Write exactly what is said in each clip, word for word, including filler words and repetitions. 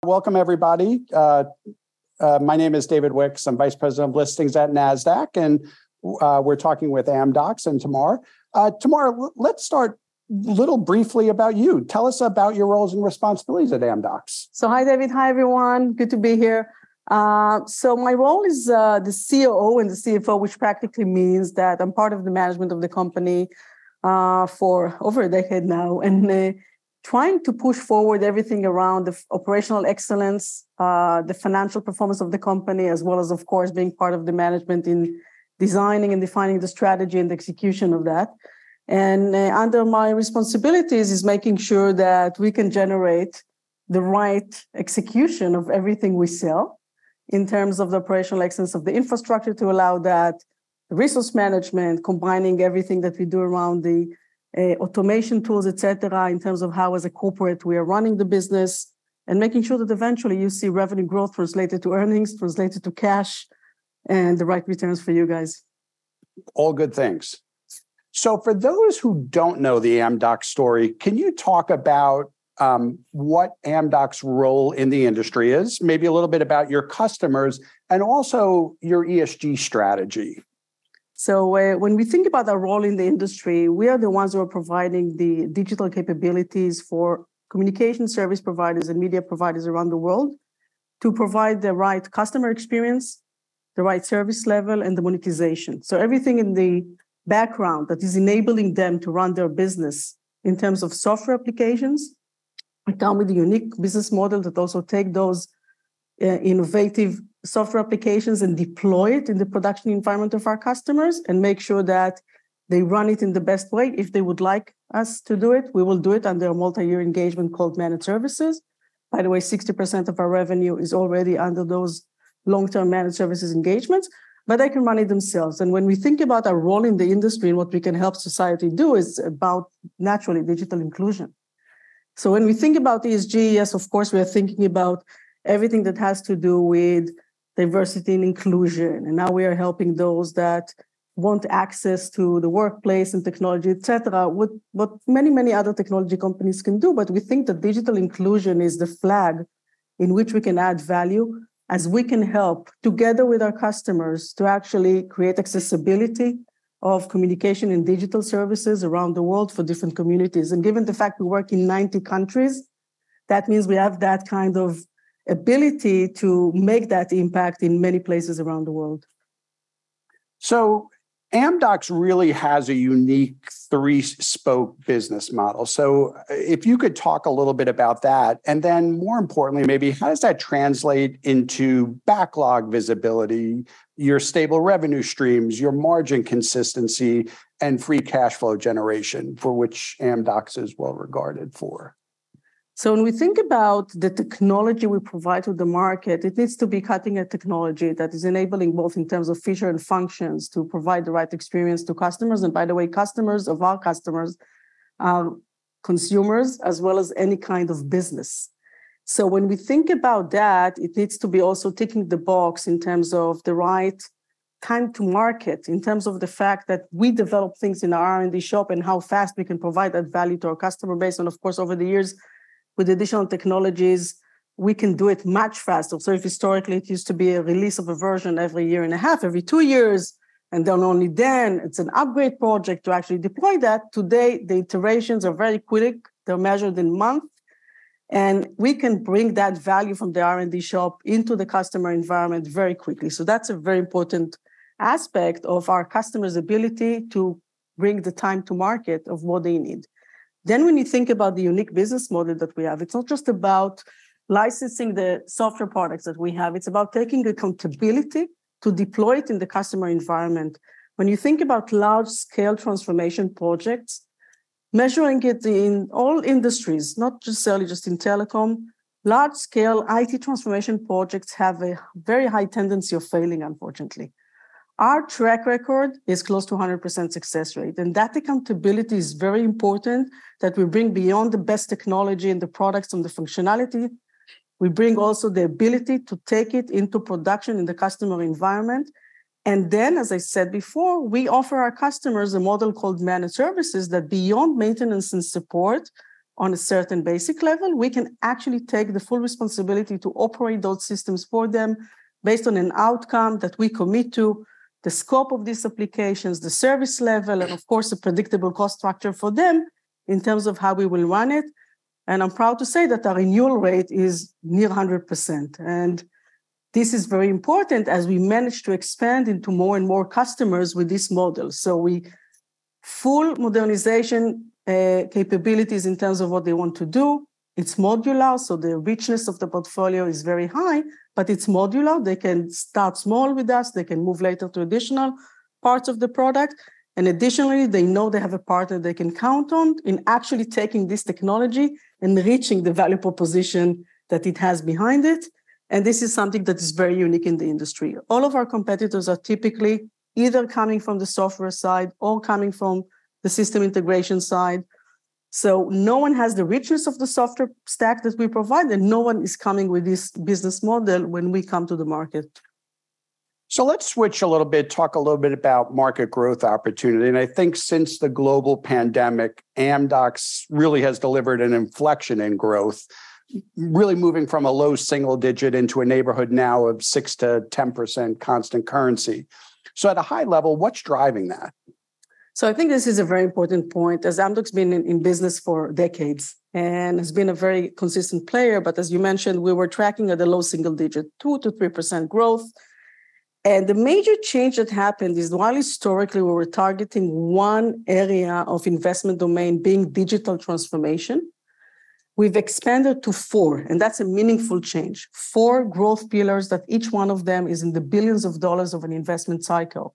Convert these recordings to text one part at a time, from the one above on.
welcome everybody. Uh, uh, my name is David Wicks. I'm Vice President of Listings at NASDAQ, and uh, we're talking with Amdocs and Tamar. Uh, Tamar, let's start a little briefly about you. Tell us about your roles and responsibilities at Amdocs. So hi, David. Hi, everyone. Good to be here. Uh, so my role is uh, the C O O and the C F O, which practically means that I'm part of the management of the company uh, for over a decade now, and uh, trying to push forward everything around the operational excellence, uh, the financial performance of the company, as well as, of course, being part of the management in designing and defining the strategy and the execution of that. And uh, under my responsibilities is making sure that we can generate the right execution of everything we sell in terms of the operational excellence of the infrastructure to allow that, the resource management, combining everything that we do around the uh, automation tools, et cetera, in terms of how as a corporate we are running the business, and making sure that eventually you see revenue growth translated to earnings, translated to cash, and the right returns for you guys. All good things. So for those who don't know the Amdocs story, can you talk about um, what Amdocs' role in the industry is, maybe a little bit about your customers, and also your E S G strategy? So uh, when we think about our role in the industry, we are the ones who are providing the digital capabilities for communication service providers and media providers around the world to provide the right customer experience, the right service level, and the monetization. So everything in the background that is enabling them to run their business in terms of software applications, we come with a unique business model that also take those uh, innovative software applications and deploy it in the production environment of our customers and make sure that they run it in the best way. If they would like us to do it, we will do it under a multi-year engagement called managed services. By the way, sixty percent of our revenue is already under those long-term managed services engagements, but they can run it themselves. And when we think about our role in the industry and what we can help society do is about naturally digital inclusion. So when we think about E S G, yes, of course, we are thinking about everything that has to do with diversity and inclusion. And now we are helping those that want access to the workplace and technology, et cetera, what, what many, many other technology companies can do. But we think that digital inclusion is the flag in which we can add value as we can help together with our customers to actually create accessibility of communication and digital services around the world for different communities. And given the fact we work in ninety countries, that means we have that kind of ability to make that impact in many places around the world. So Amdocs really has a unique three-spoke business model. So if you could talk a little bit about that, and then more importantly, maybe how does that translate into backlog visibility, your stable revenue streams, your margin consistency, and free cash flow generation, for which Amdocs is well regarded for? So when we think about the technology we provide to the market, it needs to be cutting-edge technology that is enabling both in terms of feature and functions to provide the right experience to customers. And by the way, customers of our customers are consumers as well as any kind of business. So when we think about that, it needs to be also ticking the box in terms of the right time to market, in terms of the fact that we develop things in our R and D shop and how fast we can provide that value to our customer base. And of course, over the years, with additional technologies, we can do it much faster. So if historically it used to be a release of a version every year and a half, every two years, and then only then it's an upgrade project to actually deploy that. Today, the iterations are very quick. They're measured in months. And we can bring that value from the R and D shop into the customer environment very quickly. So that's a very important aspect of our customers' ability to bring the time to market of what they need. Then when you think about the unique business model that we have, it's not just about licensing the software products that we have. It's about taking accountability to deploy it in the customer environment. When you think about large-scale transformation projects, measuring it in all industries, not necessarily just in telecom, large-scale I T transformation projects have a very high tendency of failing, unfortunately. Our track record is close to one hundred percent success rate, and that accountability is very important, that we bring beyond the best technology and the products and the functionality. We bring also the ability to take it into production in the customer environment. And then, as I said before, we offer our customers a model called managed services that beyond maintenance and support on a certain basic level, we can actually take the full responsibility to operate those systems for them based on an outcome that we commit to, the scope of these applications, the service level, and of course, a predictable cost structure for them in terms of how we will run it. And I'm proud to say that our renewal rate is near one hundred percent. And this is very important as we manage to expand into more and more customers with this model. So we full modernization uh, capabilities in terms of what they want to do. It's modular, so the richness of the portfolio is very high, but it's modular. They can start small with us. They can move later to additional parts of the product. And additionally, they know they have a partner they can count on in actually taking this technology and reaching the value proposition that it has behind it. And this is something that is very unique in the industry. All of our competitors are typically either coming from the software side or coming from the system integration side. So no one has the richness of the software stack that we provide, and no one is coming with this business model when we come to the market. So let's switch a little bit, talk a little bit about market growth opportunity. And I think since the global pandemic, Amdocs really has delivered an inflection in growth, really moving from a low single digit into a neighborhood now of six to ten percent constant currency. So at a high level, what's driving that? So I think this is a very important point, as Amdocs has been in, in business for decades and has been a very consistent player. But as you mentioned, we were tracking at a low single digit, two to three percent growth. And the major change that happened is while historically we were targeting one area of investment domain being digital transformation, we've expanded to four, and that's a meaningful change. Four growth pillars that each one of them is in the billions of dollars of an investment cycle.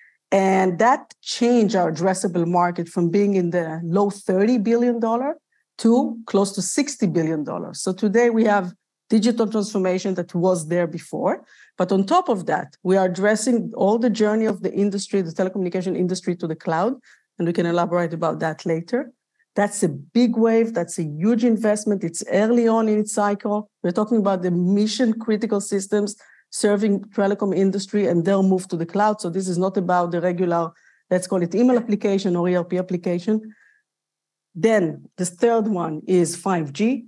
And that changed our addressable market from being in the low thirty billion dollars to close to sixty billion dollars. So today we have digital transformation that was there before. But on top of that, we are addressing all the journey of the industry, the telecommunication industry to the cloud. And we can elaborate about that later. That's a big wave. That's a huge investment. It's early on in its cycle. We're talking about the mission critical systems serving telecom industry and their move to the cloud. So this is not about the regular, let's call it email application or E R P application. Then the third one is five G.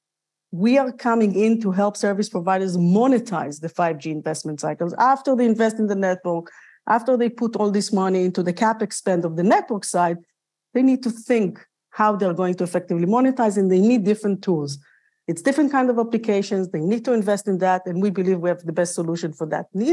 We are coming in to help service providers monetize the five G investment cycles. After they invest in the network, after they put all this money into the CapEx spend of the network side, they need to think how they're going to effectively monetize, and they need different tools. It's different kind of applications. They need to invest in that, and we believe we have the best solution for that need.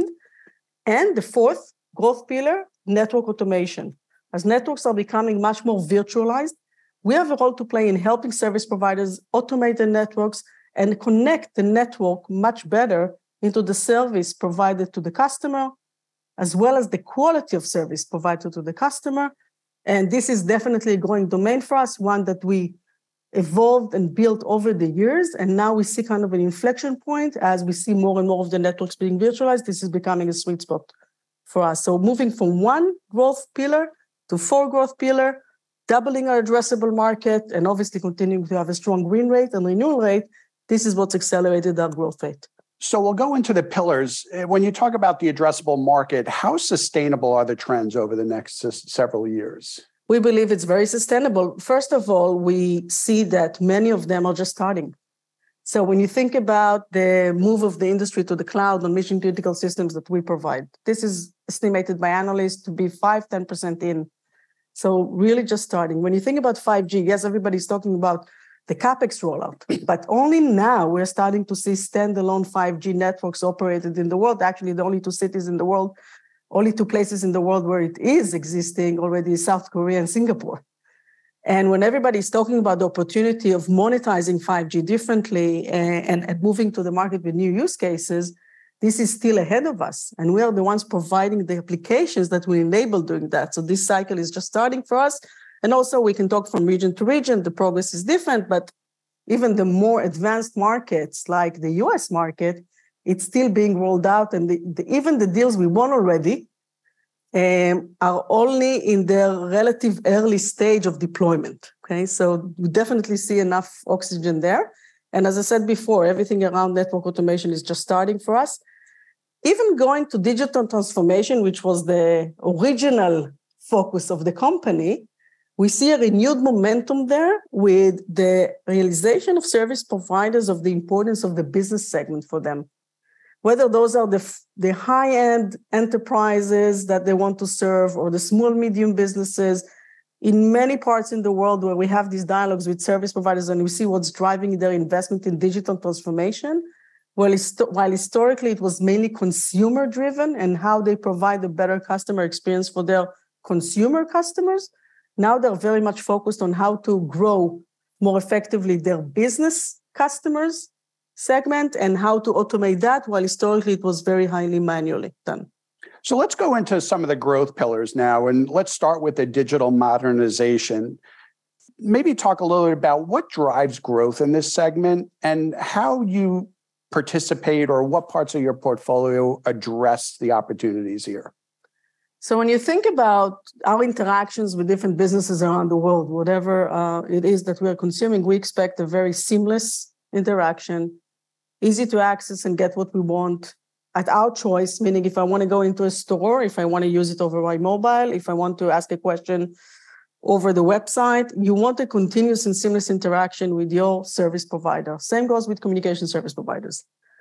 And the fourth growth pillar, network automation. As networks are becoming much more virtualized, we have a role to play in helping service providers automate the networks and connect the network much better into the service provided to the customer, as well as the quality of service provided to the customer. And this is definitely a growing domain for us, one that we evolved and built over the years. And now we see kind of an inflection point as we see more and more of the networks being virtualized. This is becoming a sweet spot for us. So moving from one growth pillar to four growth pillar, doubling our addressable market, and obviously continuing to have a strong win rate and renewal rate, this is what's accelerated our growth rate. So we'll go into the pillars. When you talk about the addressable market, how sustainable are the trends over the next several years? We believe it's very sustainable. First of all, we see that many of them are just starting. So when you think about the move of the industry to the cloud on mission critical systems that we provide, this is estimated by analysts to be five to ten percent in. So really just starting. When you think about five G, yes, everybody's talking about the CapEx rollout, but only now we're starting to see standalone five G networks operated in the world. Actually, the only two cities in the world, only two places in the world where it is existing already is South Korea and Singapore. And when everybody's talking about the opportunity of monetizing five G differently and, and, and moving to the market with new use cases, this is still ahead of us. And we are the ones providing the applications that will enable doing that. So this cycle is just starting for us. And also we can talk from region to region. The progress is different, but even the more advanced markets like the U S market, it's still being rolled out. And the, the, even the deals we won already um, are only in their relative early stage of deployment. Okay, so you definitely see enough oxygen there. And as I said before, everything around network automation is just starting for us. Even going to digital transformation, which was the original focus of the company, We see a renewed momentum there with the realization of service providers of the importance of the business segment for them. Whether those are the, the high-end enterprises that they want to serve or the small, medium businesses, in many parts in the world where we have these dialogues with service providers and we see what's driving their investment in digital transformation, well, while historically it was mainly consumer-driven and how they provide a better customer experience for their consumer customers, now they're very much focused on how to grow more effectively their business customers segment and how to automate that, while historically it was very highly manually done. So let's go into some of the growth pillars now, and let's start with the digital modernization. Maybe talk a little bit about what drives growth in this segment and how you participate or what parts of your portfolio address the opportunities here. So when you think about our interactions with different businesses around the world, whatever uh, it is that we are consuming, we expect a very seamless interaction, easy to access and get what we want at our choice, meaning if I want to go into a store, if I want to use it over my mobile, if I want to ask a question over the website, you want a continuous and seamless interaction with your service provider. Same goes with communication service providers.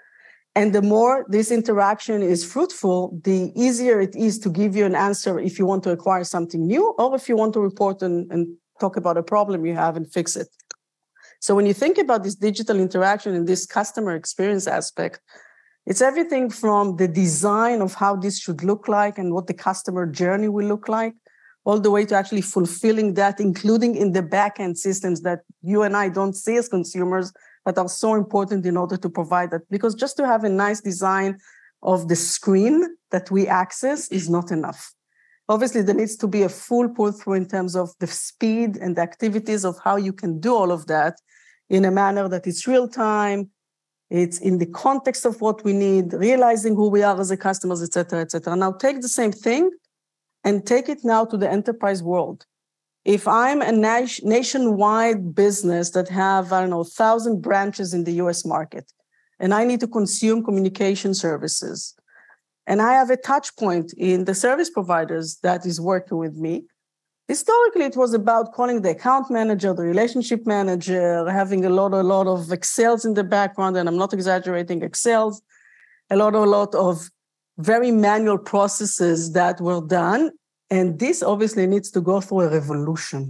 And the more this interaction is fruitful, the easier it is to give you an answer if you want to acquire something new or if you want to report and, and talk about a problem you have and fix it. So when you think about this digital interaction and this customer experience aspect, it's everything from the design of how this should look like and what the customer journey will look like, all the way to actually fulfilling that, including in the back-end systems that you and I don't see as consumers, but are so important in order to provide that. Because just to have a nice design of the screen that we access is not enough. Obviously, there needs to be a full pull-through in terms of the speed and the activities of how you can do all of that in a manner that is real-time, it's in the context of what we need, realizing who we are as a customers, et cetera, et cetera. Now, take the same thing and take it now to the enterprise world. If I'm a nationwide business that have, I don't know, one thousand branches in the U S market, and I need to consume communication services, and I have a touch point in the service providers that is working with me, historically it was about calling the account manager, the relationship manager, having a lot, a lot of Excels in the background, and I'm not exaggerating, Excels, a lot, a lot of very manual processes that were done. And this obviously needs to go through a revolution.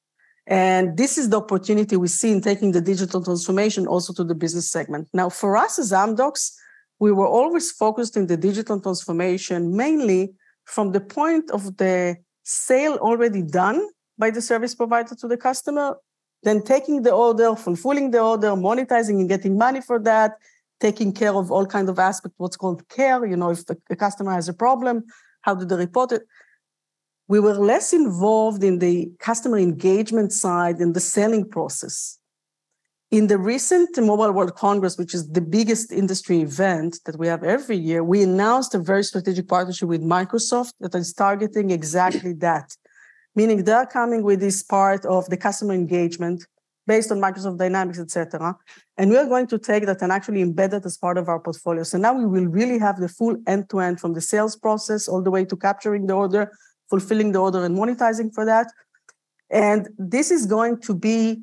And this is the opportunity we see in taking the digital transformation also to the business segment. Now, for us as Amdocs, we were always focused in the digital transformation, mainly from the point of the sale already done by the service provider to the customer, then taking the order, fulfilling the order, monetizing and getting money for that, taking care of all kinds of aspects, what's called care, you know, if the, the customer has a problem, how do they report it? We were less involved in the customer engagement side and the selling process. In the recent Mobile World Congress, which is the biggest industry event that we have every year, we announced a very strategic partnership with Microsoft that is targeting exactly that, meaning they're coming with this part of the customer engagement based on Microsoft Dynamics, et cetera. And we're going to take that and actually embed it as part of our portfolio. So now we will really have the full end-to-end from the sales process all the way to capturing the order, fulfilling the order and monetizing for that. And this is going to be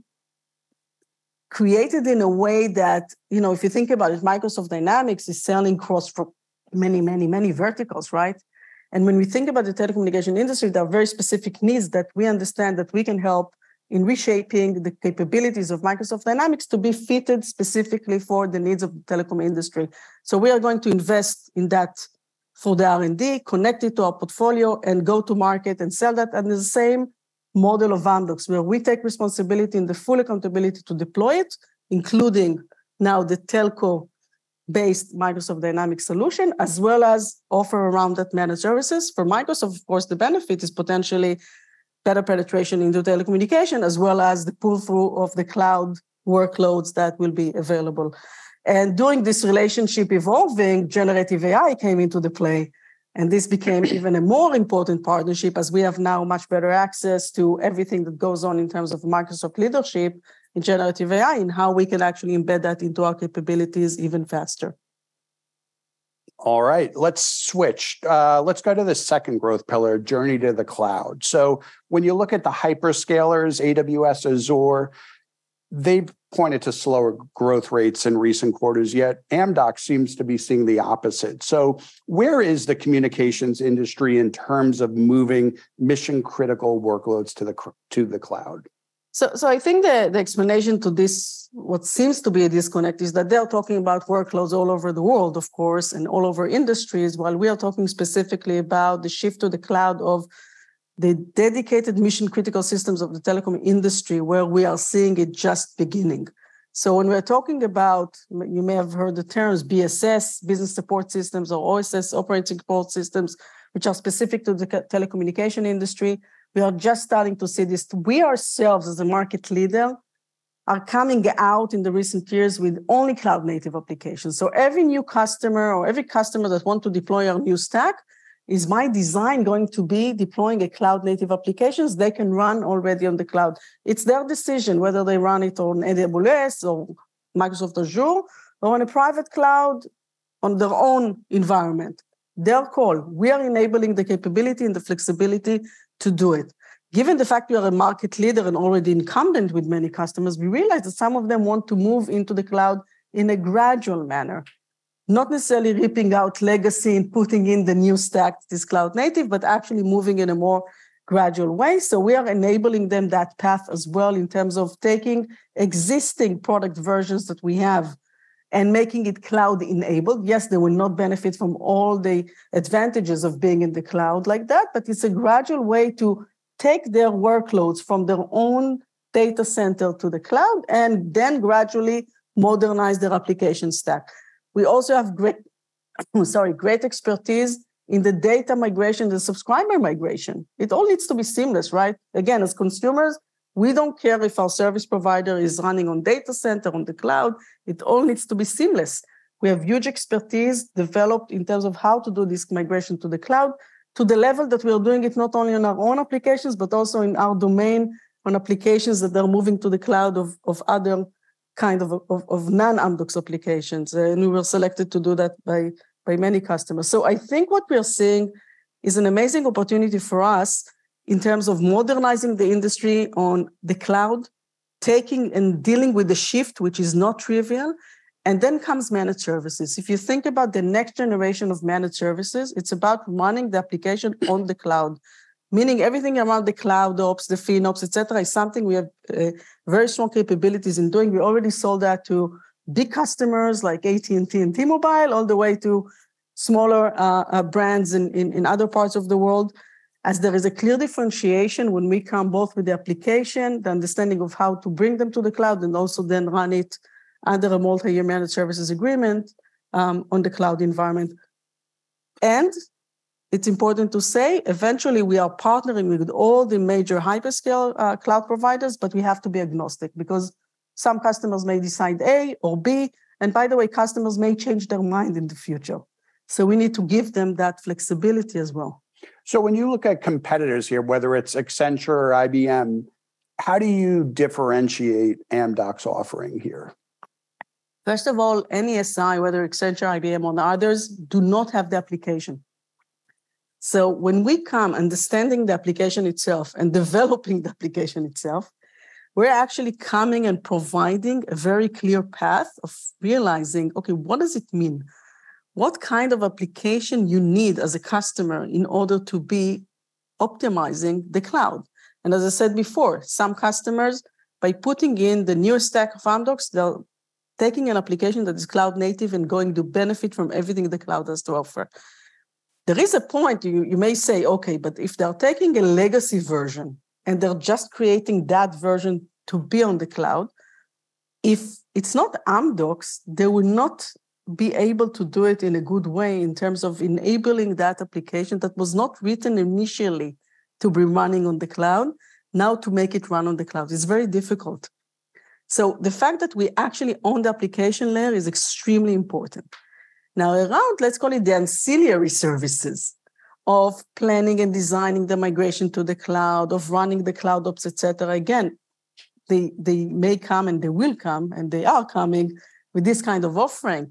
created in a way that, you know, if you think about it, Microsoft Dynamics is selling across for many, many, many verticals, right? And when we think about the telecommunication industry, there are very specific needs that we understand that we can help in reshaping the capabilities of Microsoft Dynamics to be fitted specifically for the needs of the telecom industry. So we are going to invest in that for the R and D, connect it to our portfolio, and go to market and sell that. And the same model of Amdocs, where we take responsibility and the full accountability to deploy it, including now the telco-based Microsoft Dynamics solution, as well as offer around that managed services. For Microsoft, of course, the benefit is potentially better penetration into telecommunication, as well as the pull-through of the cloud workloads that will be available. And during this relationship evolving, generative A I came into the play. And this became even a more important partnership as we have now much better access to everything that goes on in terms of Microsoft leadership in generative A I and how we can actually embed that into our capabilities even faster. All right, let's switch. Uh, let's go to the second growth pillar, journey to the cloud. So when you look at the hyperscalers, A W S, Azure, they've pointed to slower growth rates in recent quarters, yet Amdocs seems to be seeing the opposite. So where is the communications industry in terms of moving mission-critical workloads to the, to the cloud? So, so I think the, the explanation to this, what seems to be a disconnect, is that they're talking about workloads all over the world, of course, and all over industries, while we are talking specifically about the shift to the cloud of the dedicated mission-critical systems of the telecom industry, where we are seeing it just beginning. So when we're talking about, you may have heard the terms B S S, business support systems, or O S S, operating support systems, which are specific to the telecommunication industry. We are just starting to see this. We ourselves, as a market leader, are coming out in the recent years with only cloud-native applications. So every new customer or every customer that wants to deploy our new stack is by design going to be deploying a cloud-native applications they can run already on the cloud. It's their decision whether they run it on A W S or Microsoft Azure or on a private cloud on their own environment. Their call. We are enabling the capability and the flexibility to do it. Given the fact we are a market leader and already incumbent with many customers, we realize that some of them want to move into the cloud in a gradual manner, not necessarily ripping out legacy and putting in the new stack that is cloud native, but actually moving in a more gradual way. So we are enabling them that path as well in terms of taking existing product versions that we have and making it cloud-enabled. Yes, they will not benefit from all the advantages of being in the cloud like that, but it's a gradual way to take their workloads from their own data center to the cloud and then gradually modernize their application stack. We also have great, sorry, great expertise in the data migration, the subscriber migration. It all needs to be seamless, right? Again, as consumers, we don't care if our service provider is running on data center, on the cloud. It all needs to be seamless. We have huge expertise developed in terms of how to do this migration to the cloud, to the level that we are doing it not only on our own applications, but also in our domain on applications that are moving to the cloud of, of other kind of, of, of non-Amdocs applications. And we were selected to do that by, by many customers. So I think what we're seeing is an amazing opportunity for us in terms of modernizing the industry on the cloud, taking and dealing with the shift, which is not trivial. And then comes managed services. If you think about the next generation of managed services, it's about running the application on the cloud, meaning everything around the cloud ops, the FinOps, et cetera, is something we have uh, very strong capabilities in doing. We already sold that to big customers like A T and T and T-Mobile, all the way to smaller uh, uh, brands in, in, in other parts of the world. As there is a clear differentiation when we come both with the application, the understanding of how to bring them to the cloud, and also then run it under a multi-year managed services agreement um, on the cloud environment. And it's important to say, eventually we are partnering with all the major hyperscale uh, cloud providers, but we have to be agnostic because some customers may decide A or B. And by the way, customers may change their mind in the future. So we need to give them that flexibility as well. So when you look at competitors here, whether it's Accenture or I B M, how do you differentiate Amdocs' offering here? First of all, any S I, whether Accenture, I B M, or others, do not have the application. So when we come understanding the application itself and developing the application itself, we're actually coming and providing a very clear path of realizing, okay, what does it mean? What kind of application you need as a customer in order to be optimizing the cloud? And as I said before, some customers, by putting in the newest stack of Amdocs, they're taking an application that is cloud native and going to benefit from everything the cloud has to offer. There is a point you, you may say, okay, but if they're taking a legacy version and they're just creating that version to be on the cloud, if it's not Amdocs, they will not be able to do it in a good way in terms of enabling that application that was not written initially to be running on the cloud, now to make it run on the cloud. It's very difficult. So the fact that we actually own the application layer is extremely important. Now around, let's call it the ancillary services of planning and designing the migration to the cloud, of running the cloud ops, et cetera. Again, they, they may come and they will come and they are coming with this kind of offering.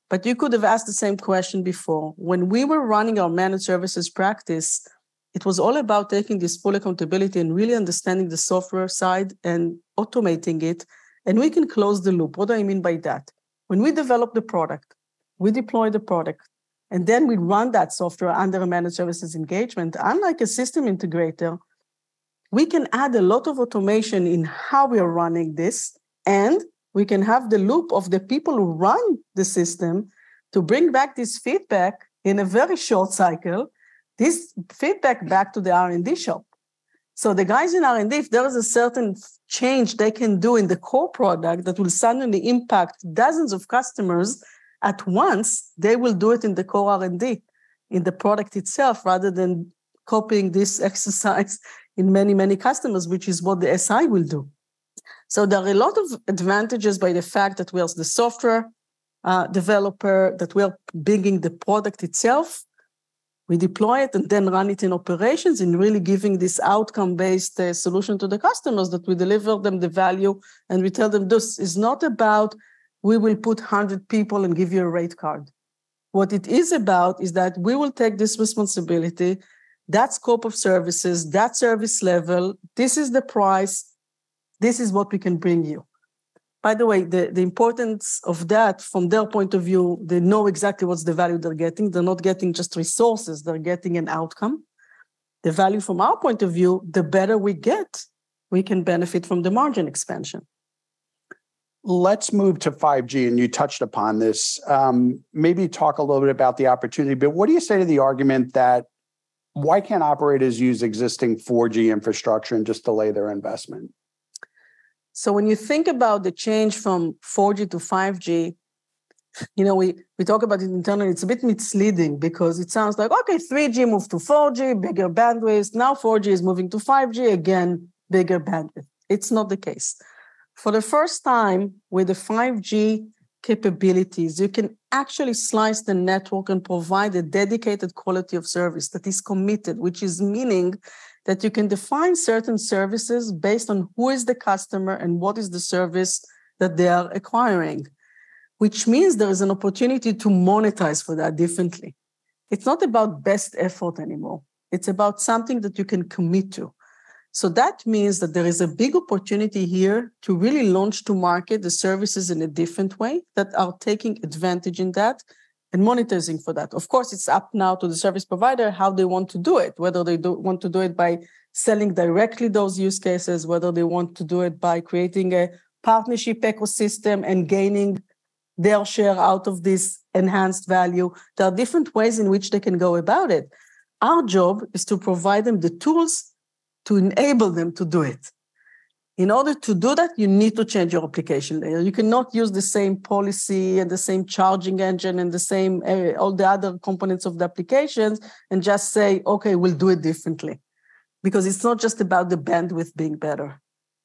But you could have asked the same question before. When we were running our managed services practice, it was all about taking this full accountability and really understanding the software side and automating it. And we can close the loop. What do I mean by that? When we develop the product, we deploy the product, and then we run that software under a managed services engagement. Unlike a system integrator, we can add a lot of automation in how we are running this, and we can have the loop of the people who run the system to bring back this feedback in a very short cycle, this feedback back to the R and D shop. So the guys in R and D, if there is a certain change they can do in the core product that will suddenly impact dozens of customers at once, they will do it in the core R and D, in the product itself, rather than copying this exercise in many, many customers, which is what the S I will do. So there are a lot of advantages by the fact that we are the software uh, developer, that we are bringing the product itself. We deploy it and then run it in operations and really giving this outcome-based uh, solution to the customers that we deliver them the value and we tell them this is not about we will put one hundred people and give you a rate card. What it is about is that we will take this responsibility, that scope of services, that service level, this is the price, this is what we can bring you. By the way, the, the importance of that from their point of view, they know exactly what's the value they're getting. They're not getting just resources, they're getting an outcome. The value from our point of view, the better we get, we can benefit from the margin expansion. Let's move to five G, and you touched upon this. Um, maybe talk a little bit about the opportunity, but what do you say to the argument that why can't operators use existing four G infrastructure and just delay their investment? So when you think about the change from four G to five G, you know, we, we talk about it internally, it's a bit misleading because it sounds like, okay, three G moved to four G, bigger bandwidth. Now four G is moving to five G, again, bigger bandwidth. It's not the case. For the first time with the five G capabilities, you can actually slice the network and provide a dedicated quality of service that is committed, which is meaning that you can define certain services based on who is the customer and what is the service that they are acquiring, which means there is an opportunity to monetize for that differently. It's not about best effort anymore. It's about something that you can commit to. So that means that there is a big opportunity here to really launch to market the services in a different way that are taking advantage in that and monetizing for that. Of course, it's up now to the service provider how they want to do it, whether they do want to do it by selling directly those use cases, whether they want to do it by creating a partnership ecosystem and gaining their share out of this enhanced value. There are different ways in which they can go about it. Our job is to provide them the tools to enable them to do it. In order to do that, you need to change your application layer. You cannot use the same policy and the same charging engine and the same, uh, all the other components of the applications and just say, okay, we'll do it differently. Because it's not just about the bandwidth being better.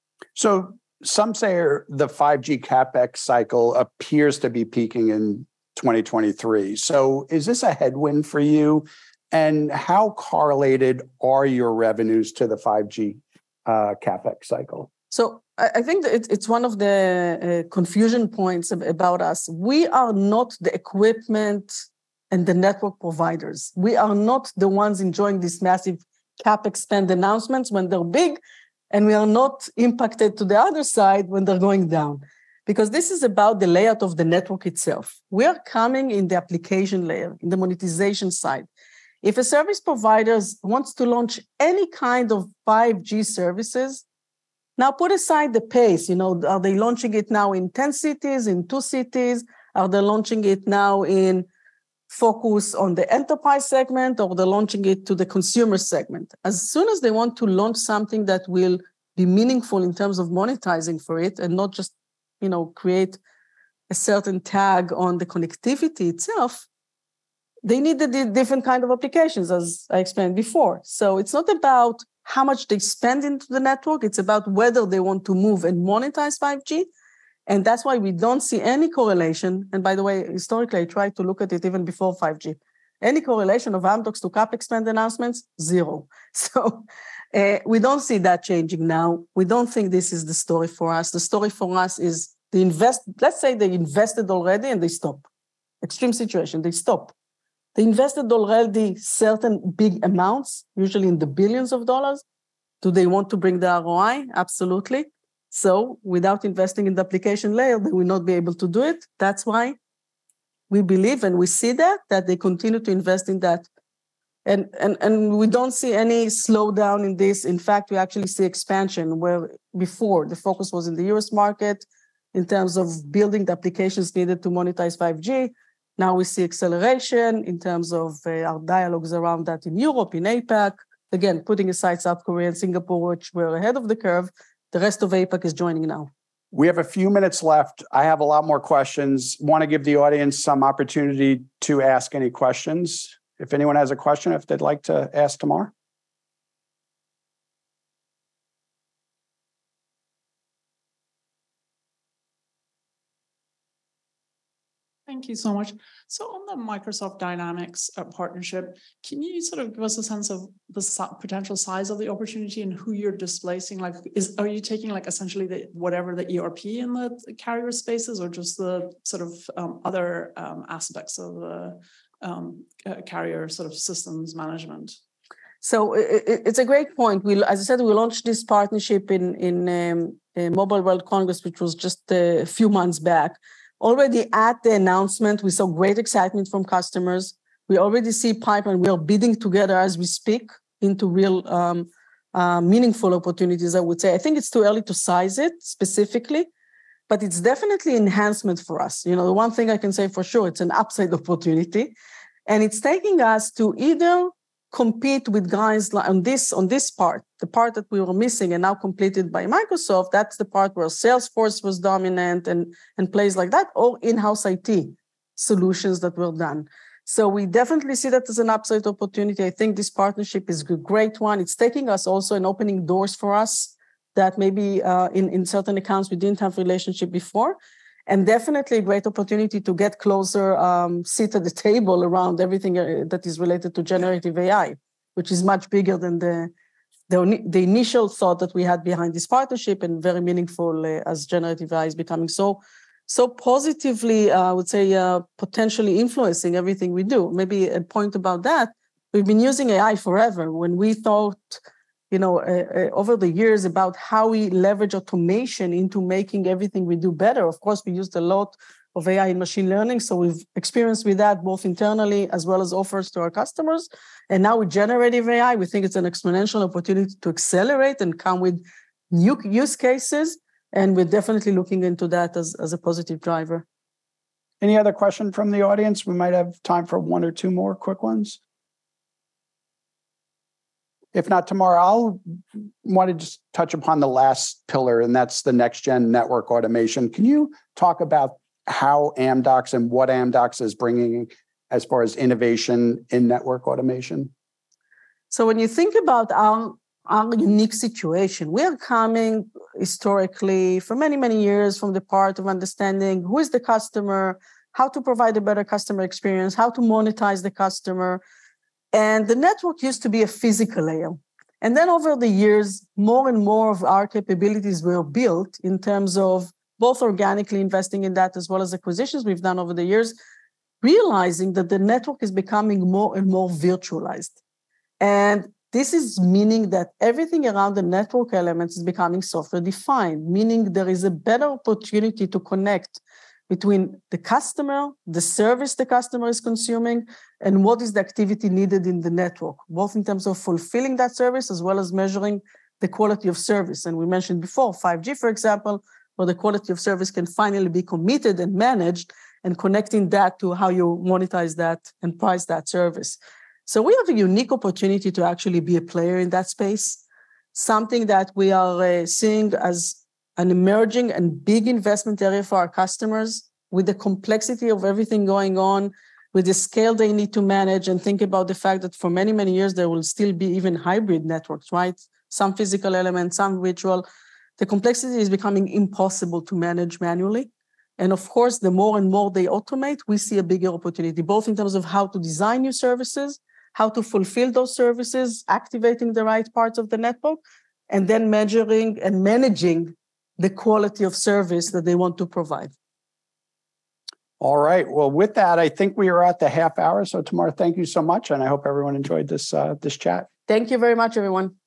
So some say the five G CapEx cycle appears to be peaking in twenty twenty-three. So is this a headwind for you? And how correlated are your revenues to the five G uh, CapEx cycle? So I think that it's one of the uh, confusion points about us. We are not the equipment and the network providers. We are not the ones enjoying these massive CapEx spend announcements when they're big, and we are not impacted to the other side when they're going down. Because this is about the layout of the network itself. We are coming in the application layer, in the monetization side. If a service provider wants to launch any kind of five G services, now put aside the pace. You know, are they launching it now in ten cities, in two cities? Are they launching it now in focus on the enterprise segment, or they're launching it to the consumer segment? As soon as they want to launch something that will be meaningful in terms of monetizing for it and not just, you know, create a certain tag on the connectivity itself, they need a different kind of applications, as I explained before. So it's not about how much they spend into the network. It's about whether they want to move and monetize five G. And that's why we don't see any correlation. And by the way, historically, I tried to look at it even before five G. Any correlation of Amdocs to CapEx spend announcements? Zero. So uh, we don't see that changing now. We don't think this is the story for us. The story for us is they invest, let's say they invested already and they stop. extreme situation, they stop. They invested already certain big amounts, usually in the billions of dollars. Do they want to bring the R O I? Absolutely. So without investing in the application layer, they will not be able to do it. That's why we believe, and we see that, that they continue to invest in that. And, and, and we don't see any slowdown in this. In fact, we actually see expansion where before the focus was in the U S market in terms of building the applications needed to monetize five G. Now we see acceleration in terms of uh, our dialogues around that in Europe, in APAC. Again, putting aside South Korea and Singapore, which were ahead of the curve, the rest of APAC is joining now. We have a few minutes left. I have a lot more questions. Want to give the audience some opportunity to ask any questions. If anyone has a question, if they'd like to ask Tamar. Thank you so much. So on the Microsoft Dynamics uh, partnership, can you sort of give us a sense of the so- potential size of the opportunity and who you're displacing? Like, is are you taking like essentially the whatever the E R P in the carrier spaces, or just the sort of um, other um, aspects of the um, uh, carrier sort of systems management? So it, it's a great point. We, as I said, we launched this partnership in in um, Mobile World Congress, which was just a few months back. Already at the announcement, we saw great excitement from customers. We already see pipeline. We are bidding together as we speak into real um, uh, meaningful opportunities, I would say. I think it's too early to size it specifically, but it's definitely enhancement for us. You know, the one thing I can say for sure, it's an upside opportunity. And it's taking us to either compete with guys like on this on this part, the part that we were missing and now completed by Microsoft. That's the part where Salesforce was dominant and, and plays like that, or in-house I T solutions that were done. So we definitely see that as an upside opportunity. I think this partnership is a great one. It's taking us also and opening doors for us that maybe uh, in, in certain accounts we didn't have relationship before. And definitely a great opportunity to get closer, um, sit at the table around everything that is related to generative A I, which is much bigger than the, the, the initial thought that we had behind this partnership, and very meaningful uh, as generative A I is becoming so, so positively, uh, I would say, uh, potentially influencing everything we do. Maybe a point about that, we've been using A I forever. When we thought, you know, uh, uh, over the years about how we leverage automation into making everything we do better. Of course, we used a lot of A I and machine learning, so we've experienced with that both internally as well as offers to our customers. And now with generative A I, we think it's an exponential opportunity to accelerate and come with new use cases. And we're definitely looking into that as, as a positive driver. Any other question from the audience? We might have time for one or two more quick ones. If not tomorrow, I'll want to just touch upon the last pillar, and that's the next-gen network automation. Can you talk about how Amdocs and what Amdocs is bringing as far as innovation in network automation? So when you think about our, our unique situation, we are coming historically for many, many years from the part of understanding who is the customer, how to provide a better customer experience, how to monetize the customer. And the network used to be a physical layer. And then over the years, more and more of our capabilities were built in terms of both organically investing in that as well as acquisitions we've done over the years, realizing that the network is becoming more and more virtualized. And this is meaning that everything around the network elements is becoming software defined, meaning there is a better opportunity to connect between the customer, the service the customer is consuming, and what is the activity needed in the network, both in terms of fulfilling that service as well as measuring the quality of service. And we mentioned before, five G, for example, where the quality of service can finally be committed and managed, and connecting that to how you monetize that and price that service. So we have a unique opportunity to actually be a player in that space, something that we are uh, seeing as an emerging and big investment area for our customers, with the complexity of everything going on, with the scale they need to manage, and think about the fact that for many, many years, there will still be even hybrid networks, right? Some physical elements, some virtual. The complexity is becoming impossible to manage manually. And of course, the more and more they automate, we see a bigger opportunity, both in terms of how to design new services, how to fulfill those services, activating the right parts of the network, and then measuring and managing the quality of service that they want to provide. All right. Well, with that, I think we are at the half hour. So Tamar, thank you so much. And I hope everyone enjoyed this uh, this chat. Thank you very much, everyone.